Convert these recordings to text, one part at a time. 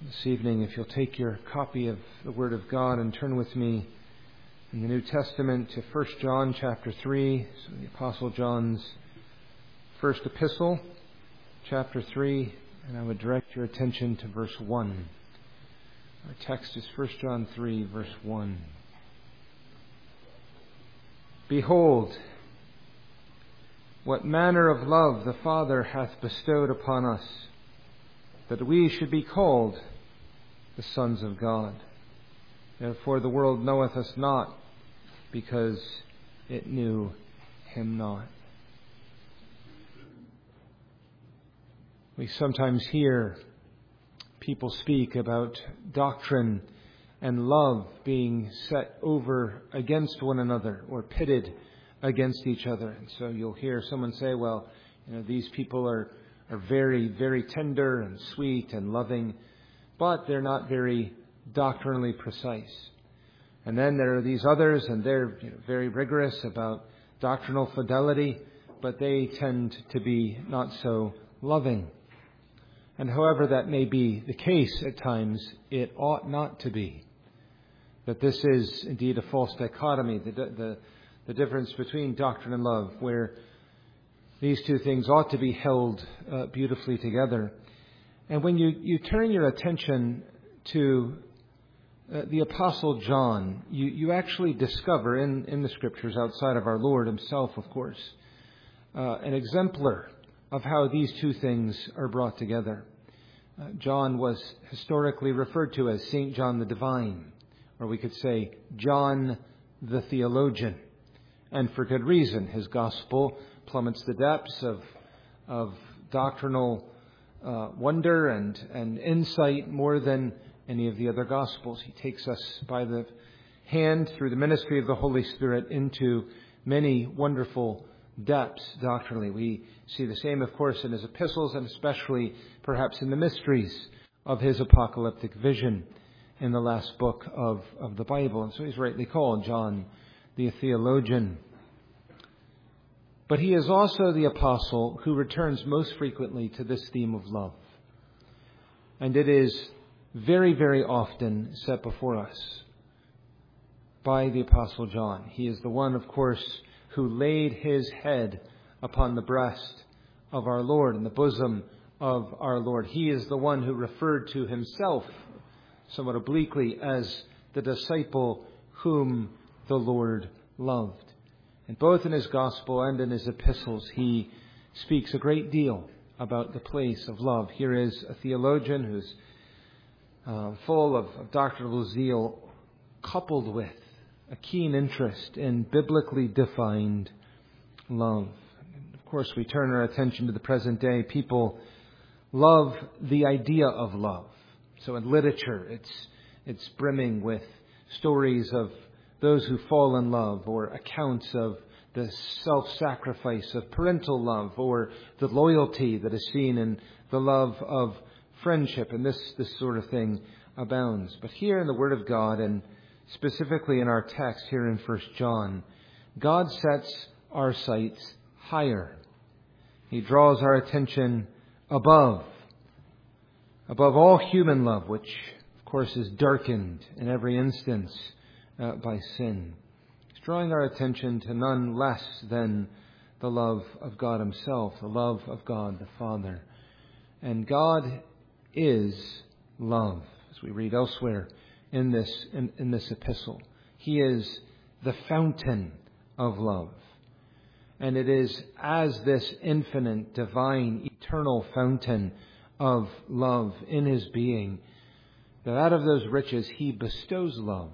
This evening, if you'll take your copy of the Word of God and turn with me in the New Testament to 1 John chapter 3, so the Apostle John's first epistle, chapter 3, and I would direct your attention to verse 1. Our text is 1 John 3, verse 1. Behold, what manner of love the Father hath bestowed upon us, that we should be called the sons of God. Therefore the world knoweth us not, because it knew him not. We sometimes hear people speak about doctrine and love being set over against one another or pitted against each other. And so you'll hear someone say, well, these people are very, very tender and sweet and loving, but they're not very doctrinally precise. And then there are these others, and they're very rigorous about doctrinal fidelity, but they tend to be not so loving. And however that may be the case at times, it ought not to be. That this is indeed a false dichotomy, the difference between doctrine and love, where these two things ought to be held beautifully together. And when you turn your attention to the Apostle John, you actually discover in the Scriptures, outside of our Lord himself, of course, an exemplar of how these two things are brought together. John was historically referred to as St. John the Divine, or we could say John the Theologian. And for good reason. His gospel plummets the depths of doctrinal wonder and insight more than any of the other Gospels. He takes us by the hand through the ministry of the Holy Spirit into many wonderful depths doctrinally. We see the same, of course, in his epistles, and especially perhaps in the mysteries of his apocalyptic vision in the last book of the Bible. And so he's rightly called John the Theologian. But he is also the apostle who returns most frequently to this theme of love. And it is very, very often set before us by the Apostle John. He is the one, of course, who laid his head upon the breast of our Lord, in the bosom of our Lord. He is the one who referred to himself, somewhat obliquely, as the disciple whom the Lord loved. And both in his gospel and in his epistles, he speaks a great deal about the place of love. Here is a theologian who's full of doctrinal zeal, coupled with a keen interest in biblically defined love. And of course, we turn our attention to the present day. People love the idea of love. So in literature, it's brimming with stories of those who fall in love, or accounts of the self-sacrifice of parental love, or the loyalty that is seen in the love of friendship, and this sort of thing abounds. But here in the Word of God, and specifically in our text here in 1 John, God sets our sights higher. He draws our attention above all human love, which of course is darkened in every instance by sin. He's drawing our attention to none less than the love of God himself, the love of God the Father. And God is love, as we read elsewhere in this epistle. He is the fountain of love. And it is as this infinite, divine, eternal fountain of love in his being that out of those riches he bestows love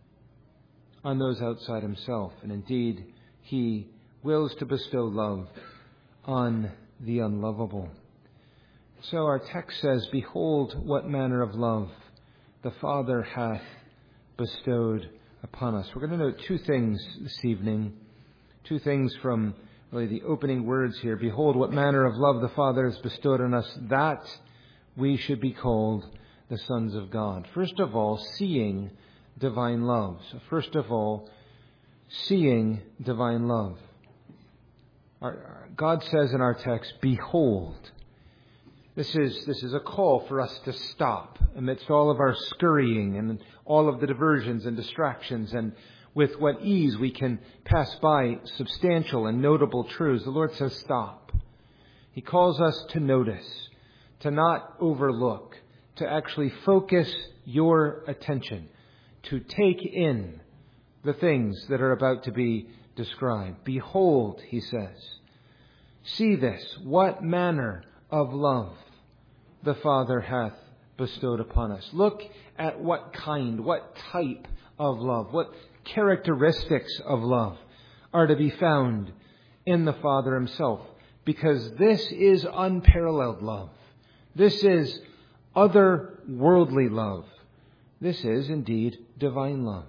on those outside himself. And indeed, he wills to bestow love on the unlovable. So our text says, behold, what manner of love the Father hath bestowed upon us. We're going to note two things this evening. Two things from really the opening words here. Behold, what manner of love the Father has bestowed on us, that we should be called the sons of God. First of all, seeing divine love. So first of all, seeing divine love. God says in our text, behold. This is a call for us to stop amidst all of our scurrying and all of the diversions and distractions, and with what ease we can pass by substantial and notable truths. The Lord says stop. He calls us to notice, to not overlook, to actually focus your attention, to take in the things that are about to be described. Behold, he says, see this, what manner of love the Father hath bestowed upon us. Look at what kind, what type of love, what characteristics of love are to be found in the Father himself. Because this is unparalleled love. This is otherworldly love. This is indeed divine love.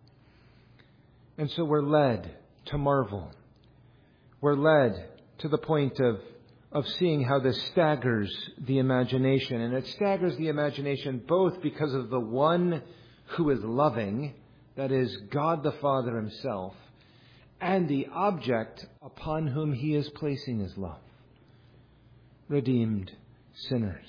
And so we're led to marvel. We're led to the point of seeing how this staggers the imagination. And it staggers the imagination both because of the one who is loving, that is God the Father himself, and the object upon whom he is placing his love. Redeemed sinners.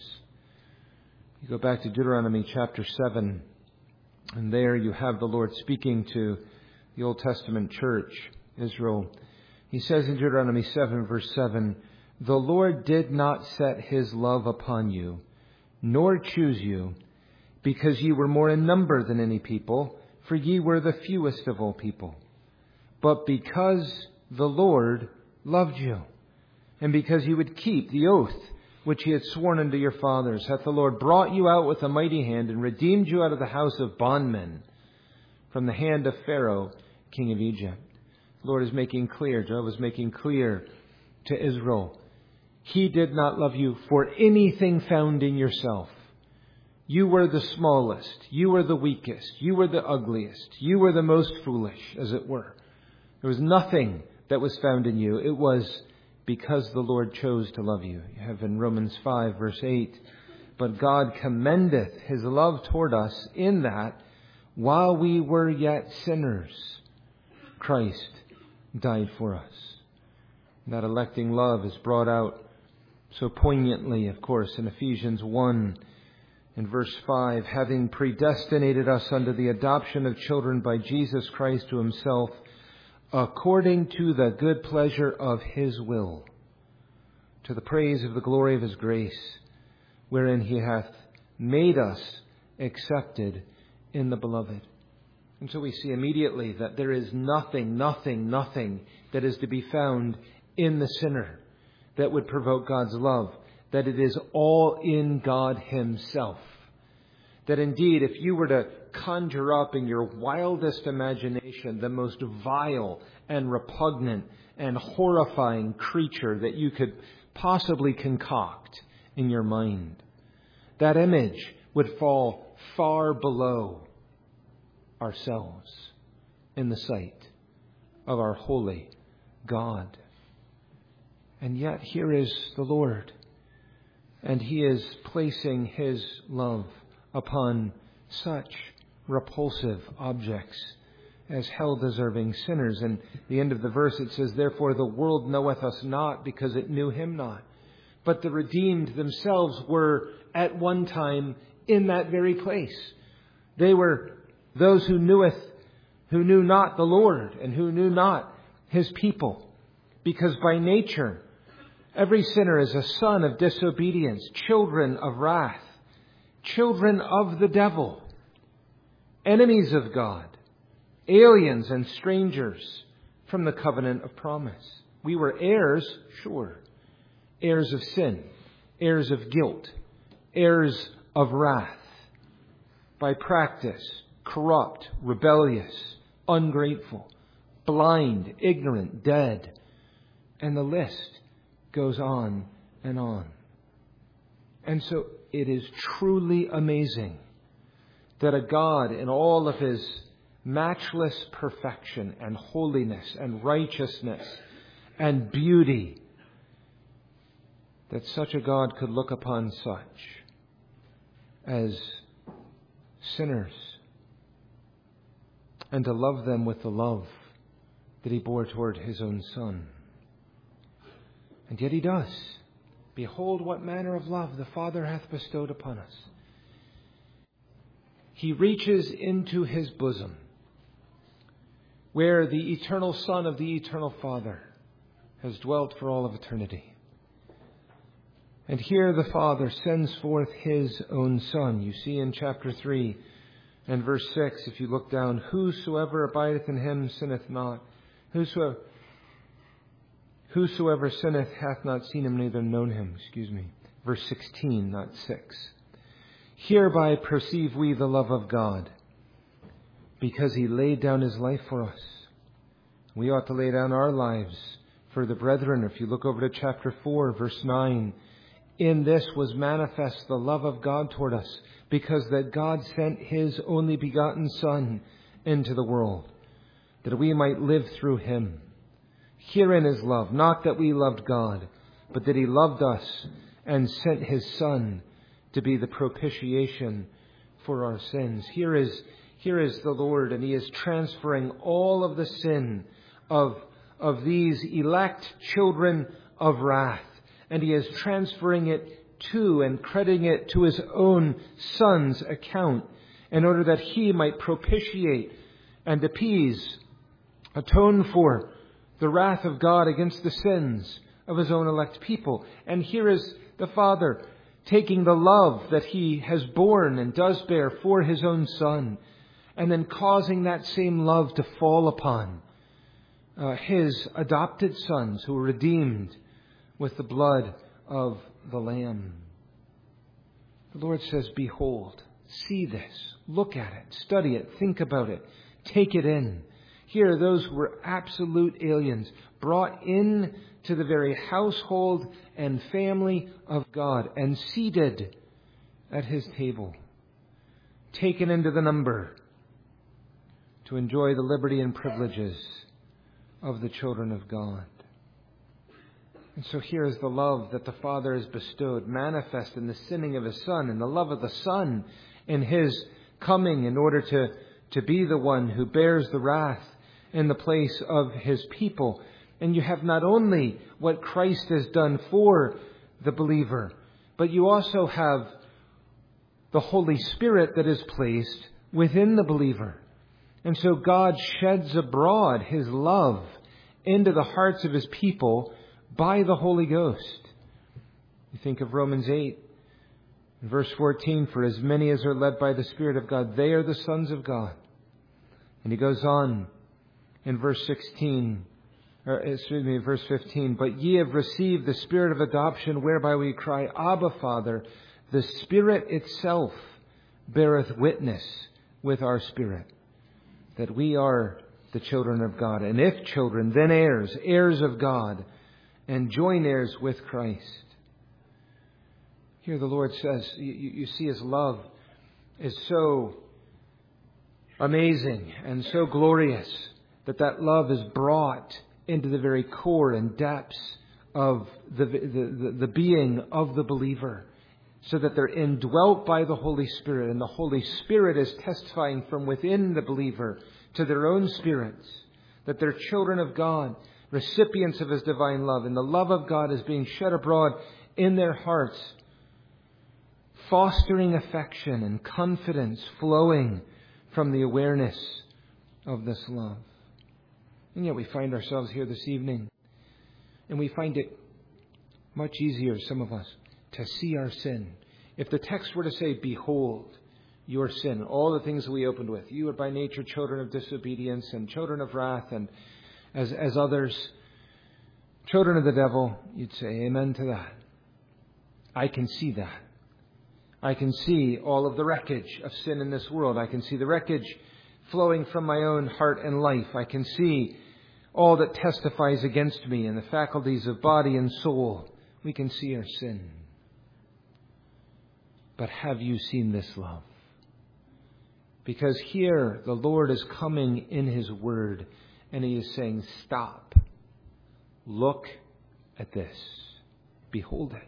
You go back to Deuteronomy chapter 7, and there you have the Lord speaking to the Old Testament church, Israel. He says in Deuteronomy 7, verse 7, the Lord did not set his love upon you, nor choose you, because ye were more in number than any people, for ye were the fewest of all people. But because the Lord loved you, and because ye would keep the oath which he had sworn unto your fathers, hath the Lord brought you out with a mighty hand, and redeemed you out of the house of bondmen, from the hand of Pharaoh, king of Egypt. The Lord is making clear, Jehovah is making clear to Israel, he did not love you for anything found in yourself. You were the smallest. You were the weakest. You were the ugliest. You were the most foolish, as it were. There was nothing that was found in you. It was because the Lord chose to love you. You have in Romans 5, verse 8, but God commendeth his love toward us in that, while we were yet sinners, Christ died for us. That electing love is brought out so poignantly, of course, in Ephesians 1 in verse 5, having predestinated us unto the adoption of children by Jesus Christ to himself, according to the good pleasure of his will, to the praise of the glory of his grace, wherein he hath made us accepted in the beloved. And so we see immediately that there is nothing that is to be found in the sinner that would provoke God's love, that it is all in God himself. That indeed, if you were to conjure up in your wildest imagination the most vile and repugnant and horrifying creature that you could possibly concoct in your mind, that image would fall far below ourselves in the sight of our holy God. And yet here is the Lord, and he is placing his love upon such repulsive objects as hell-deserving sinners. And the end of the verse, it says, therefore the world knoweth us not, because it knew him not. But the redeemed themselves were at one time in that very place. They were those who knew not the Lord, and who knew not his people. Because by nature, every sinner is a son of disobedience, children of wrath, children of the devil, enemies of God, aliens and strangers from the covenant of promise. We were heirs, sure, heirs of sin, heirs of guilt, heirs of wrath, by practice, corrupt, rebellious, ungrateful, blind, ignorant, dead, and the list goes on and on. And so it is truly amazing that a God in all of his matchless perfection and holiness and righteousness and beauty, that such a God could look upon such as sinners and to love them with the love that he bore toward his own Son. And yet he does. Behold what manner of love the Father hath bestowed upon us. He reaches into his bosom, where the eternal Son of the eternal Father has dwelt for all of eternity. And here the Father sends forth his own Son. You see in chapter 3 and verse 6, if you look down, whosoever abideth in him sinneth not. Whosoever sinneth hath not seen him, neither known him. Verse 16, not 6. Hereby perceive we the love of God, because he laid down his life for us. We ought to lay down our lives for the brethren. If you look over to chapter 4, verse 9, in this was manifest the love of God toward us, because that God sent his only begotten Son into the world, that we might live through him. Herein is love, not that we loved God, but that he loved us and sent his Son to be the propitiation for our sins. Here is the Lord, and he is transferring all of the sin of these elect children of wrath, and he is transferring it to and crediting it to his own Son's account, in order that he might propitiate and appease, atone for the wrath of God against the sins of his own elect people. And here is the Father taking the love that he has borne and does bear for his own Son, and then causing that same love to fall upon his adopted sons who were redeemed with the blood of the Lamb. The Lord says, behold, see this, look at it, study it, think about it, take it in. Here, those who were absolute aliens, brought in to the very household and family of God and seated at his table, taken into the number to enjoy the liberty and privileges of the children of God. And so here is the love that the Father has bestowed, manifest in the sending of his Son, and the love of the Son in his coming in order to be the one who bears the wrath in the place of his people. And you have not only what Christ has done for the believer, but you also have the Holy Spirit that is placed within the believer. And so God sheds abroad his love into the hearts of his people by the Holy Ghost. You think of Romans 8, verse 14, for as many as are led by the Spirit of God, they are the sons of God. And he goes on in verse 15, but ye have received the Spirit of adoption, whereby we cry, Abba, Father. The Spirit itself beareth witness with our spirit that we are the children of God. And if children, then heirs, heirs of God, and joint heirs with Christ. Here the Lord says, you see his love is so amazing and so glorious, that love is brought into the very core and depths of the being of the believer, so that they're indwelt by the Holy Spirit, and the Holy Spirit is testifying from within the believer to their own spirits that they're children of God, recipients of his divine love, and the love of God is being shed abroad in their hearts, fostering affection and confidence flowing from the awareness of this love. And yet we find ourselves here this evening, and we find it much easier, some of us, to see our sin. If the text were to say, behold your sin, all the things that we opened with, you are by nature children of disobedience and children of wrath, and as others, children of the devil, you'd say amen to that. I can see that. I can see all of the wreckage of sin in this world. I can see the wreckage flowing from my own heart and life. I can see all that testifies against me in the faculties of body and soul. We can see our sin. But have you seen this love? Because here the Lord is coming in his word, and he is saying, stop. Look at this. Behold it.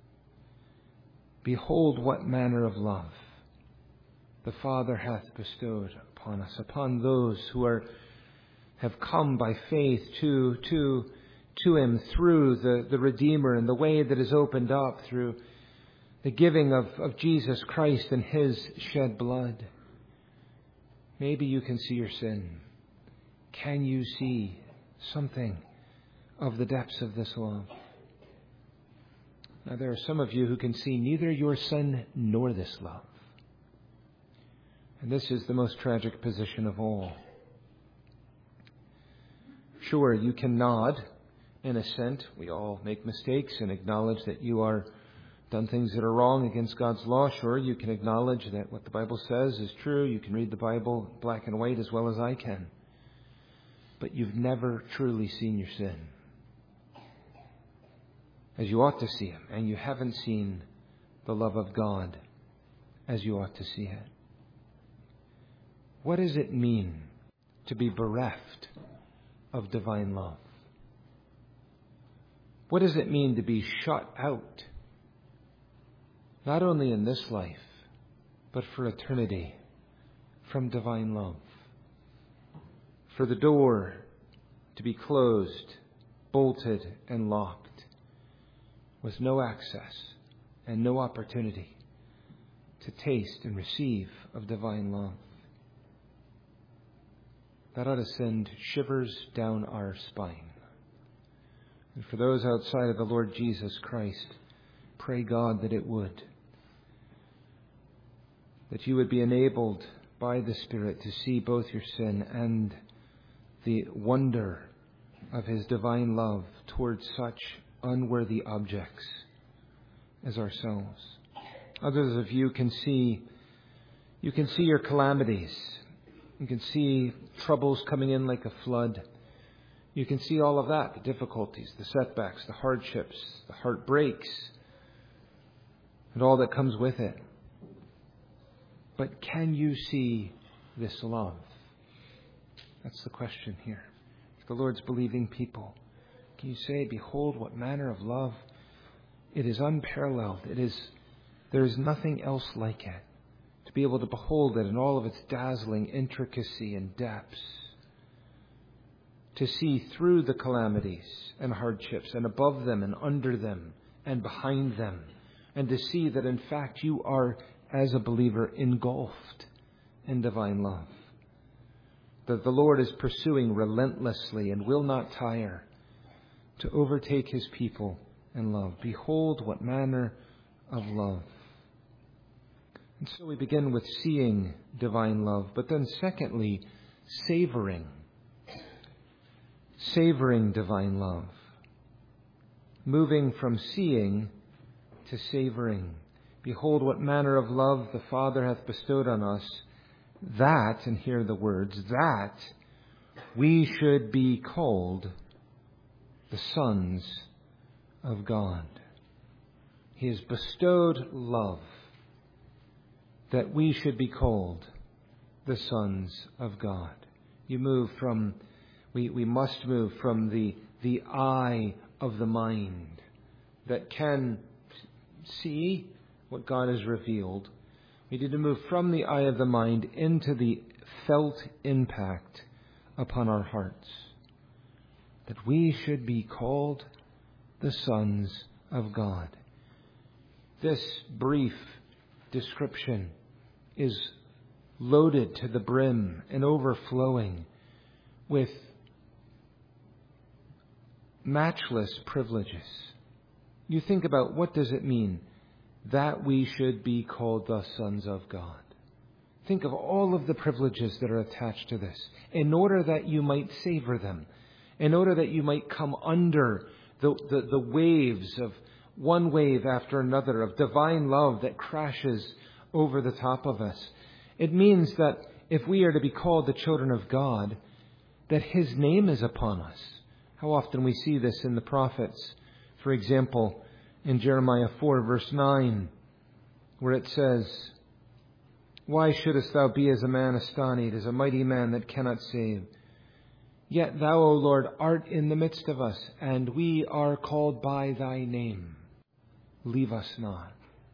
Behold what manner of love the Father hath bestowed upon us, upon those who have come by faith to to Him through the Redeemer and the way that is opened up through the giving of Jesus Christ and His shed blood. Maybe you can see your sin. Can you see something of the depths of this love? Now, there are some of you who can see neither your sin nor this love. And this is the most tragic position of all. Sure, you can nod in assent. We all make mistakes and acknowledge that you are done things that are wrong against God's law. Sure, you can acknowledge that what the Bible says is true. You can read the Bible black and white as well as I can. But you've never truly seen your sin as you ought to see Him. And you haven't seen the love of God as you ought to see it. What does it mean to be bereft of divine love? What does it mean to be shut out, not only in this life, but for eternity, from divine love? For the door to be closed, bolted, and locked, with no access and no opportunity to taste and receive of divine love. That ought to send shivers down our spine. And for those outside of the Lord Jesus Christ, pray God that it would. That you would be enabled by the Spirit to see both your sin and the wonder of His divine love towards such unworthy objects as ourselves. Others of you can see your calamities. You can see troubles coming in like a flood. You can see all of that, the difficulties, the setbacks, the hardships, the heartbreaks, and all that comes with it. But can you see this love? That's the question here. The Lord's believing people. Can you say, behold, what manner of love? It is unparalleled. There is nothing else like it. To be able to behold it in all of its dazzling intricacy and depths. To see through the calamities and hardships and above them and under them and behind them. And to see that in fact you are, as a believer, engulfed in divine love. That the Lord is pursuing relentlessly and will not tire to overtake His people in love. Behold what manner of love. And so we begin with seeing divine love, but then secondly, savoring divine love. Moving from seeing to savoring. Behold what manner of love the Father hath bestowed on us, that, and hear the words, that we should be called the sons of God. He has bestowed love, that we should be called the sons of God. We must move from the eye of the mind that can see what God has revealed. We need to move from the eye of the mind into the felt impact upon our hearts. That we should be called the sons of God. This brief description is loaded to the brim and overflowing with matchless privileges. You think about, what does it mean that we should be called the sons of God? Think of all of the privileges that are attached to this, in order that you might savor them, in order that you might come under the waves of one wave after another of divine love that crashes over the top of us. It means that if we are to be called the children of God, that His name is upon us. How often we see this in the prophets. For example, in Jeremiah 4 verse 9, where it says, why shouldest thou be as a man astonied, as a mighty man that cannot save? Yet thou, O Lord, art in the midst of us, and we are called by thy name. Leave us not.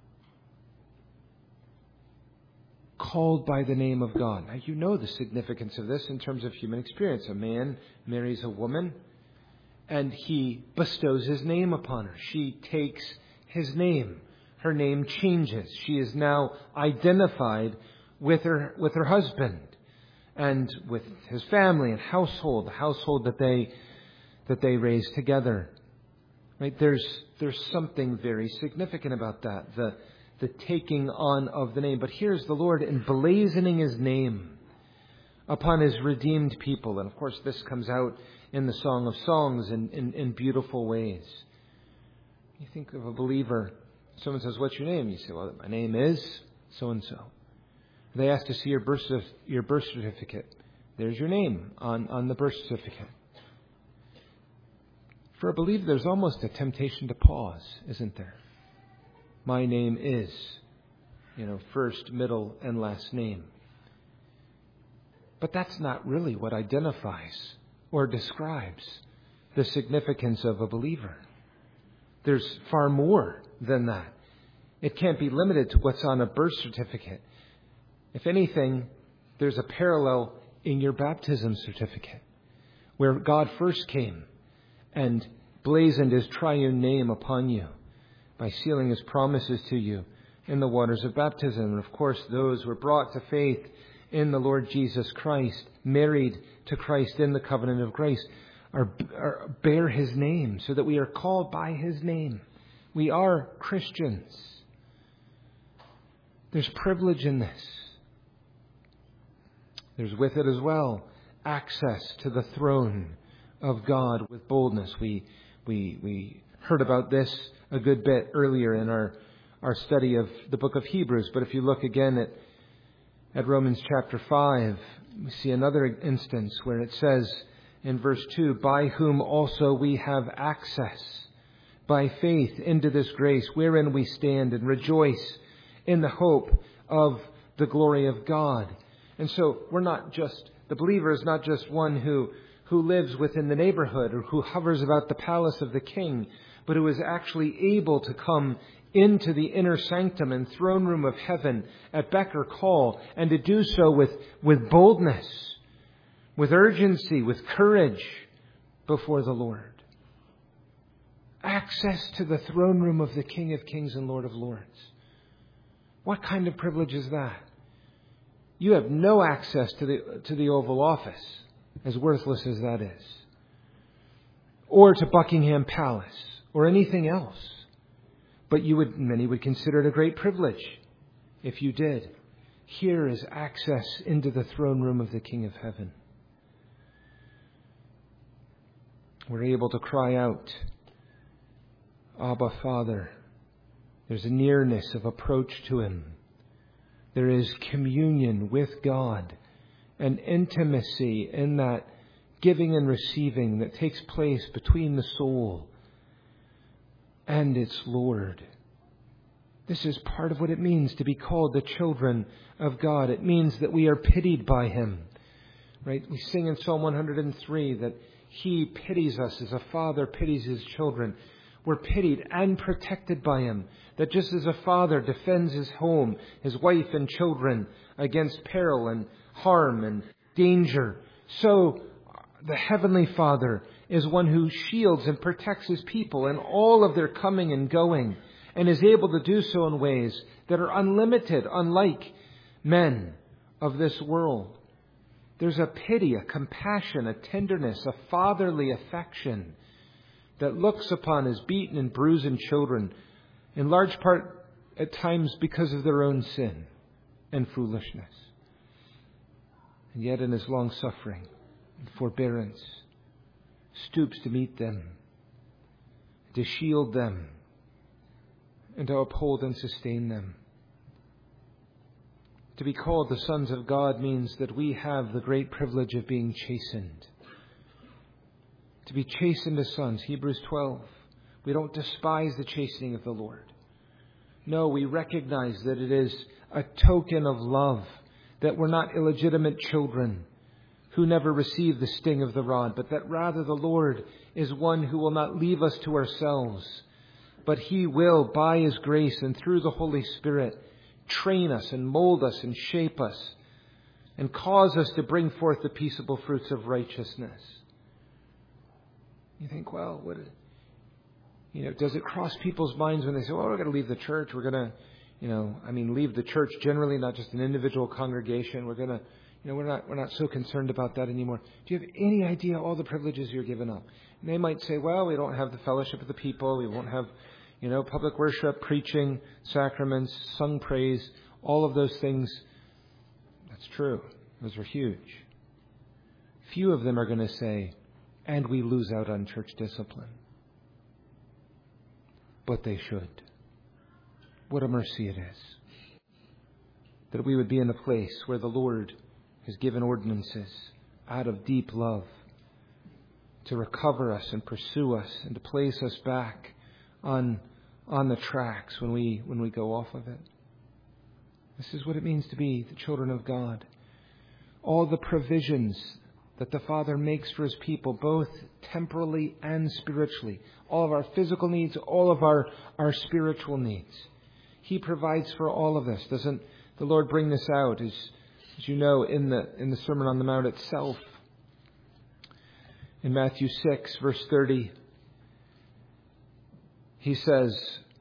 Called by the name of God. Now, you know the significance of this in terms of human experience. A man marries a woman, and He bestows His name upon her. She takes His name. Her name changes. She is now identified with her husband and with his family and household, the household that they raise together. Right? There's something very significant about that, the taking on of the name. But here's the Lord emblazoning His name upon His redeemed people. And of course, this comes out in the Song of Songs in beautiful ways. You think of a believer, someone says, "What's your name?" You say, "Well, my name is so-and-so." They ask to see your birth certificate. There's your name on the birth certificate. For a believer, there's almost a temptation to pause, isn't there? My name is, first, middle, and last name. But that's not really what identifies or describes the significance of a believer. There's far more than that. It can't be limited to what's on a birth certificate. If anything, there's a parallel in your baptism certificate, where God first came and blazoned His triune name upon you by sealing His promises to you in the waters of baptism. And of course, those were brought to faith in the Lord Jesus Christ, married to Christ in the covenant of grace, bear His name, so that we are called by His name. We are Christians. There's privilege in this. There's with it as well access to the throne of God with boldness. We heard about this a good bit earlier in our study of the book of Hebrews. But if you look again at Romans chapter 5, we see another instance where it says in verse 2, "By whom also we have access by faith into this grace wherein we stand and rejoice in the hope of the glory of God." And so the believer is not just one who lives within the neighborhood or who hovers about the palace of the king, but who is actually able to come into the inner sanctum and throne room of heaven at beck or call, and to do so with boldness, with urgency, with courage before the Lord. Access to the throne room of the King of Kings and Lord of Lords. What kind of privilege is that? You have no access to the Oval Office, as worthless as that is, or to Buckingham Palace, or anything else. But many would consider it a great privilege if you did. Here is access into the throne room of the King of Heaven. We're able to cry out, "Abba, Father." There's a nearness of approach to Him. There is communion with God, an intimacy in that giving and receiving that takes place between the soul and its Lord. This is part of what it means to be called the children of God. It means that we are pitied by Him. Right? We sing in Psalm 103 that He pities us as a father pities his children. We're pitied and protected by Him. That just as a father defends his home, his wife and children against peril and harm and danger, so the Heavenly Father is one who shields and protects His people in all of their coming and going, and is able to do so in ways that are unlimited, unlike men of this world. There's a pity, a compassion, a tenderness, a fatherly affection that looks upon His beaten and bruised children, in large part at times because of their own sin and foolishness. And yet in His long suffering and forbearance, stoops to meet them, to shield them, and to uphold and sustain them. To be called the sons of God means that we have the great privilege of being chastened. To be chastened as sons, Hebrews 12. We don't despise the chastening of the Lord. No, we recognize that it is a token of love, that we're not illegitimate children who never receive the sting of the rod, but that rather the Lord is one who will not leave us to ourselves, but He will, by His grace and through the Holy Spirit, train us and mold us and shape us and cause us to bring forth the peaceable fruits of righteousness. You think, well, does it cross people's minds when they say, well, we're going to leave the church. We're going to, leave the church generally, not just an individual congregation. We're going to, we're not so concerned about that anymore. Do you have any idea all the privileges you're giving up? And they might say, well, we don't have the fellowship of the people. We won't have, public worship, preaching, sacraments, sung praise, all of those things. That's true. Those are huge. Few of them are going to say, and we lose out on church discipline. But they should. What a mercy it is that we would be in a place where the Lord has given ordinances out of deep love to recover us and pursue us and to place us back on the tracks when we go off of it. This is what it means to be the children of God. All the provisions that the Father makes for His people, both temporally and spiritually. All of our physical needs, all of our spiritual needs. He provides for all of this. Doesn't the Lord bring this out, as you know, in the Sermon on the Mount itself? In Matthew 6, verse 30, He says,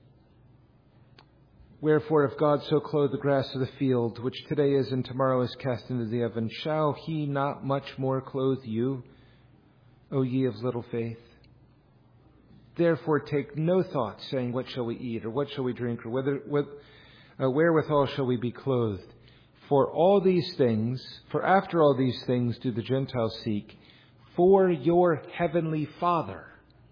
"Wherefore, if God so clothe the grass of the field, which today is and tomorrow is cast into the oven, shall He not much more clothe you, O ye of little faith? Therefore take no thought, saying, what shall we eat, or what shall we drink, or wherewithal shall we be clothed? For after all these things do the Gentiles seek. For your heavenly Father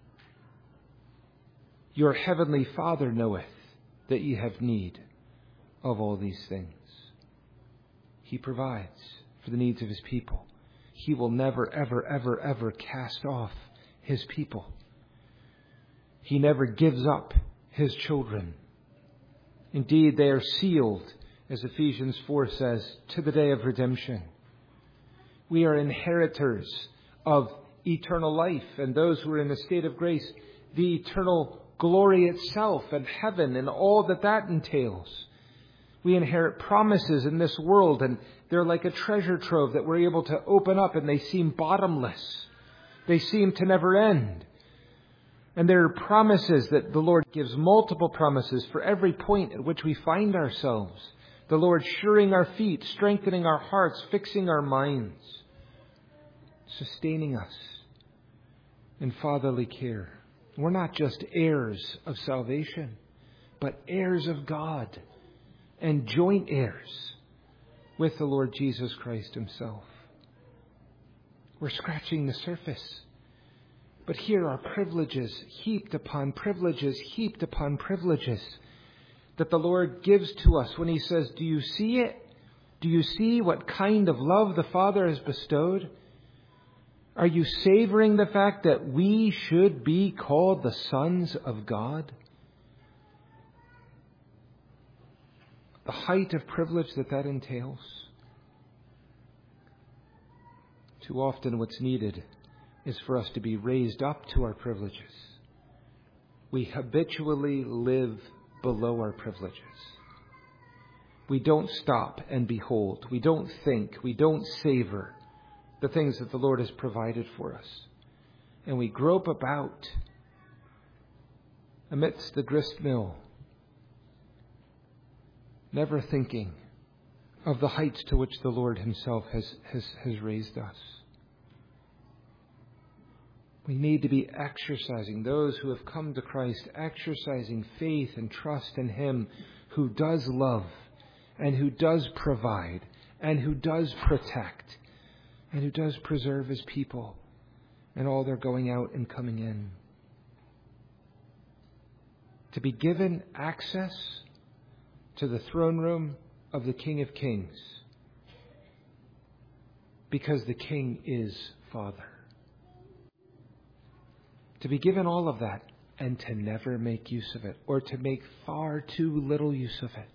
knoweth that ye have need of all these things." He provides for the needs of His people. He will never, ever, ever, ever cast off His people. He never gives up His children. Indeed, they are sealed, as Ephesians 4 says, to the day of redemption. We are inheritors of eternal life, and those who are in a state of grace, the eternal glory itself and heaven and all that entails. We inherit promises in this world, and they're like a treasure trove that we're able to open up, and they seem bottomless. They seem to never end. And there are promises that the Lord gives, multiple promises for every point at which we find ourselves. The Lord shoring our feet, strengthening our hearts, fixing our minds, sustaining us in fatherly care. We're not just heirs of salvation, but heirs of God and joint heirs with the Lord Jesus Christ Himself. We're scratching the surface. But here are privileges heaped upon privileges, heaped upon privileges that the Lord gives to us when He says, do you see it? Do you see what kind of love the Father has bestowed? Are you savoring the fact that we should be called the sons of God? The height of privilege that entails. Too often what's needed is for us to be raised up to our privileges. We habitually live below our privileges. We don't stop and behold. We don't think. We don't savor the things that the Lord has provided for us. And we grope about amidst the grist mill, never thinking of the heights to which the Lord Himself has raised us. We need to be exercising, those who have come to Christ, exercising faith and trust in Him who does love and who does provide and who does protect and who does preserve His people and all their going out and coming in. To be given access to the throne room of the King of Kings because the King is Father. To be given all of that and to never make use of it, or to make far too little use of it.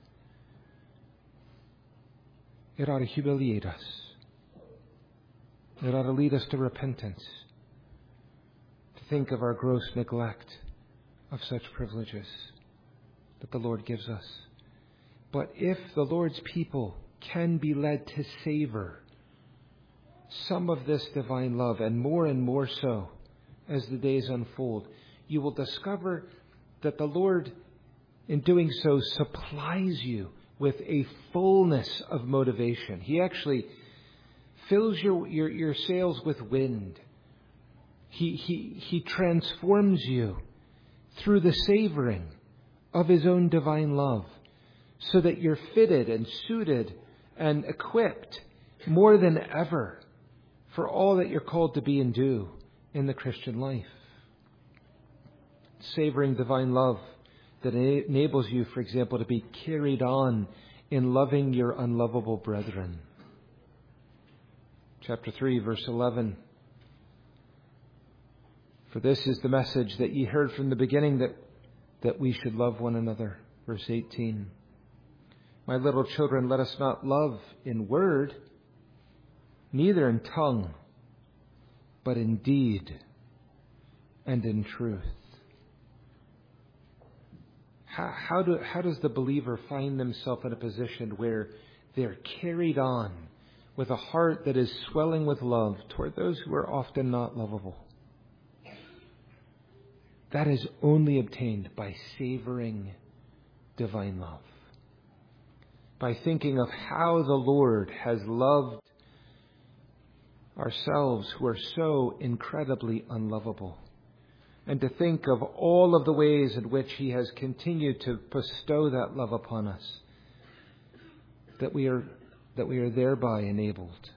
It ought to humiliate us. It ought to lead us to repentance. To think of our gross neglect of such privileges that the Lord gives us. But if the Lord's people can be led to savor some of this divine love, and more so, as the days unfold, you will discover that the Lord, in doing so, supplies you with a fullness of motivation. He actually fills your sails with wind. He transforms you through the savoring of His own divine love, so that you're fitted and suited and equipped more than ever for all that you're called to be and do in the Christian life. Savoring divine love that enables you, for example, to be carried on in loving your unlovable brethren. Chapter 3, verse 11. For this is the message that ye heard from the beginning, that we should love one another. Verse 18. My little children, let us not love in word, neither in tongue, but in deed and in truth. How does the believer find themselves in a position where they're carried on with a heart that is swelling with love toward those who are often not lovable? That is only obtained by savoring divine love. By thinking of how the Lord has loved ourselves who are so incredibly unlovable. And to think of all of the ways in which He has continued to bestow that love upon us, that we are thereby enabled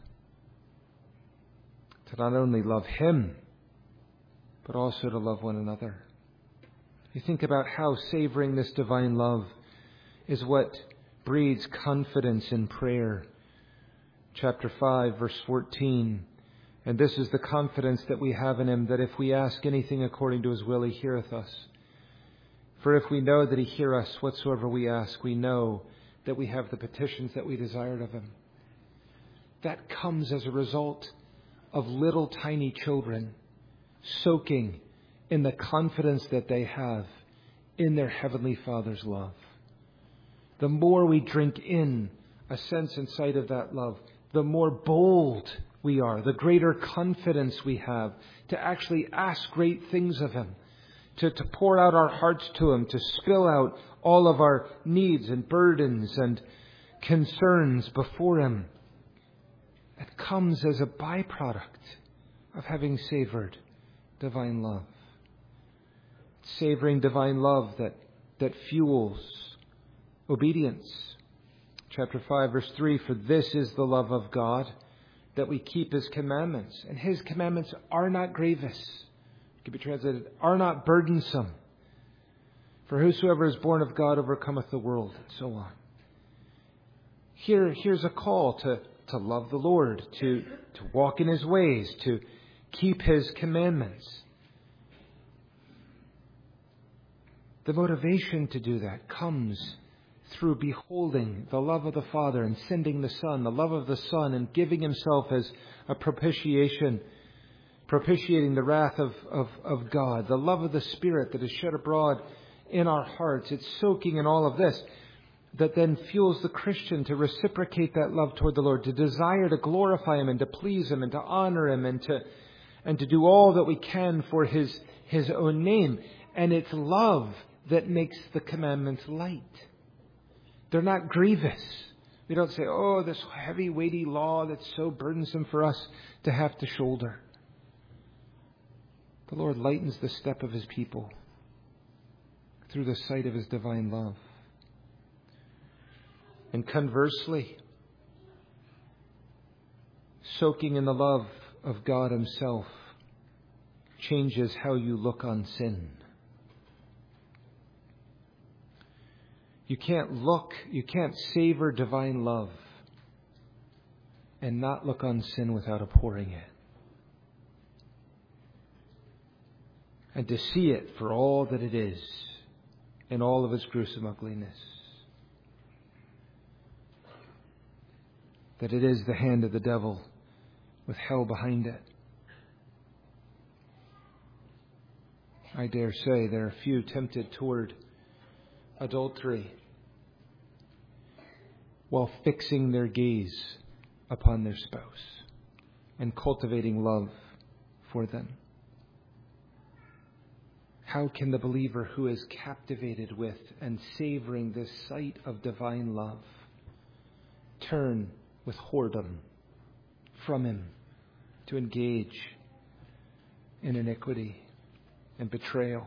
to not only love Him, but also to love one another. You think about how savoring this divine love is what breeds confidence in prayer. Chapter 5, verse 14. And this is the confidence that we have in Him, that if we ask anything according to His will, He heareth us. For if we know that He heareth us whatsoever we ask, we know that we have the petitions that we desired of Him. That comes as a result of little tiny children soaking in the confidence that they have in their Heavenly Father's love. The more we drink in a sense and sight of that love, the more bold we are, the greater confidence we have to actually ask great things of Him, to pour out our hearts to Him, to spill out all of our needs and burdens and concerns before Him. It comes as a byproduct of having savored divine love. Savoring divine love that fuels obedience. Chapter 5, verse 3, for this is the love of God, that we keep His commandments. And His commandments are not grievous. It can be translated, are not burdensome. For whosoever is born of God overcometh the world, and so on. Here's a call to love the Lord, to walk in His ways, to keep His commandments. The motivation to do that comes through beholding the love of the Father and sending the Son, the love of the Son, and giving Himself as a propitiation, propitiating the wrath of God, the love of the Spirit that is shed abroad in our hearts. It's soaking in all of this that then fuels the Christian to reciprocate that love toward the Lord, to desire to glorify Him and to please Him and to honor Him and to do all that we can for His own name. And it's love that makes the commandments light. They're not grievous. We don't say, oh, this heavy, weighty law that's so burdensome for us to have to shoulder. The Lord lightens the step of His people through the sight of His divine love. And conversely, soaking in the love of God Himself changes how you look on sin. You can't savor divine love and not look on sin without abhorring it. And to see it for all that it is, in all of its gruesome ugliness. That it is the hand of the devil with hell behind it. I dare say there are few tempted toward adultery while fixing their gaze upon their spouse and cultivating love for them. How can the believer who is captivated with and savoring this sight of divine love turn with whoredom from him to engage in iniquity and betrayal?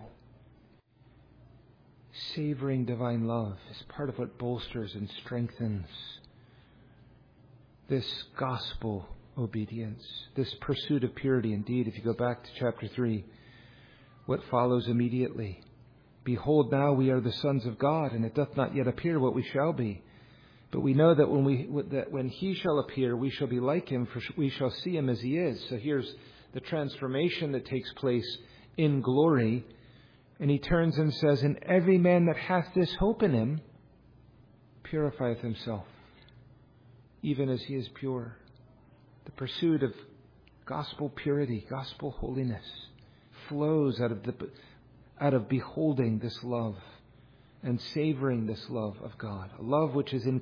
Savoring divine love is part of what bolsters and strengthens this gospel obedience, this pursuit of purity. Indeed, if you go back to chapter 3, what follows immediately? Behold, now we are the sons of God, and it doth not yet appear what we shall be. But we know that when he shall appear, we shall be like him, for we shall see him as he is. So here's the transformation that takes place in glory. And he turns and says, and every man that hath this hope in him purifieth himself, even as he is pure. The pursuit of gospel purity, gospel holiness, flows out of beholding this love and savoring this love of God, a love which is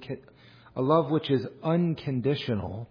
unconditional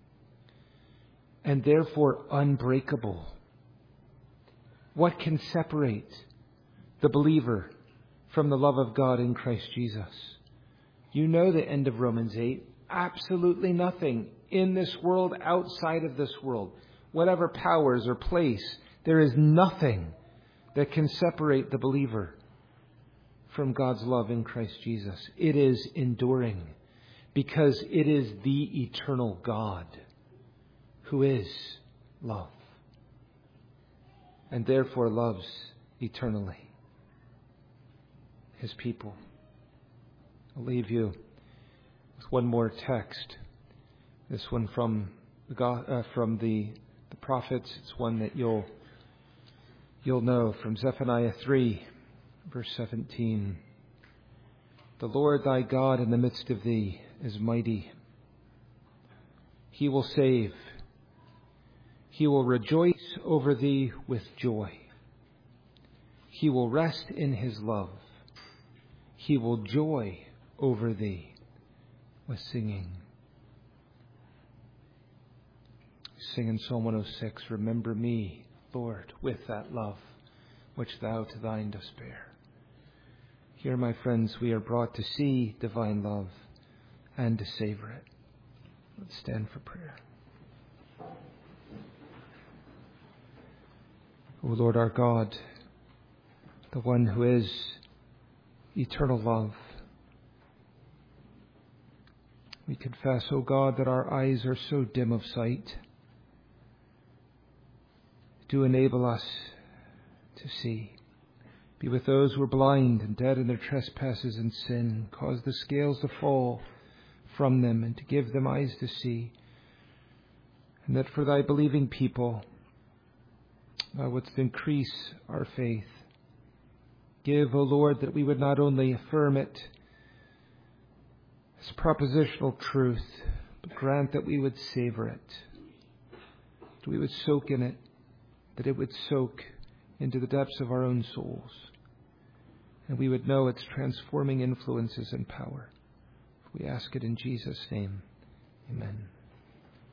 and therefore unbreakable. What can separate the believer from the love of God in Christ Jesus? You know the end of Romans 8. Absolutely nothing in this world, outside of this world, whatever powers or place, there is nothing that can separate the believer from God's love in Christ Jesus. It is enduring because it is the eternal God who is love and therefore loves eternally his people. I'll leave you with one more text. This one from the prophets. It's one that you'll know, from Zephaniah 3, verse 17. The Lord thy God in the midst of thee is mighty. He will save. He will rejoice over thee with joy. He will rest in his love. He will joy over thee with singing. Sing in Psalm 106, remember me, Lord, with that love which thou to thine dost bear. Here, my friends, we are brought to see divine love and to savor it. Let's stand for prayer. O Lord our God, the one who is eternal love, we confess, O God, that our eyes are so dim of sight. Do enable us to see. Be with those who are blind and dead in their trespasses and sin. Cause the scales to fall from them and to give them eyes to see. And that for thy believing people, thou wouldst increase our faith. Give, O Lord, that we would not only affirm it as propositional truth, but grant that we would savor it, that we would soak in it, that it would soak into the depths of our own souls, and we would know its transforming influences and power. We ask it in Jesus' name. Amen.